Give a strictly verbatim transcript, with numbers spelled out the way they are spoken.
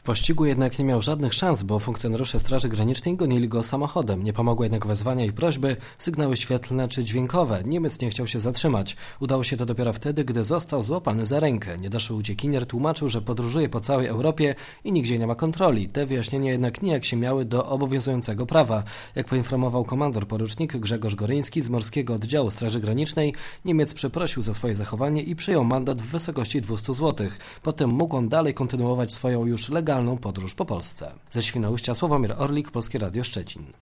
pościgu jednak nie miał żadnych szans, bo funkcjonariusze Straży Granicznej gonili go samochodem. Nie pomogły jednak wezwania i prośby, sygnały świetlne czy dźwiękowe. Niemiec nie chciał się zatrzymać. Udało się to dopiero wtedy, gdy został złapany za rękę. Niedoszły uciekinier tłumaczył, że podróżuje po całej Europie i nigdzie nie ma kontroli. Te wyjaśnienia jednak nijak się miały do obowiązującego prawa. Jak poinformował komandor porucznik Grzegorz Goryński z Morskiego Oddziału Straży Granicznej, Niemiec przeprosił za swoje zachowanie i przyjął mandat w wysokości dwieście złotych. Potem mógł on dalej kontynuować swoją już legalną podróż po Polsce. Ze Świnoujścia Sławomir Orlik, Polskie Radio Szczecin.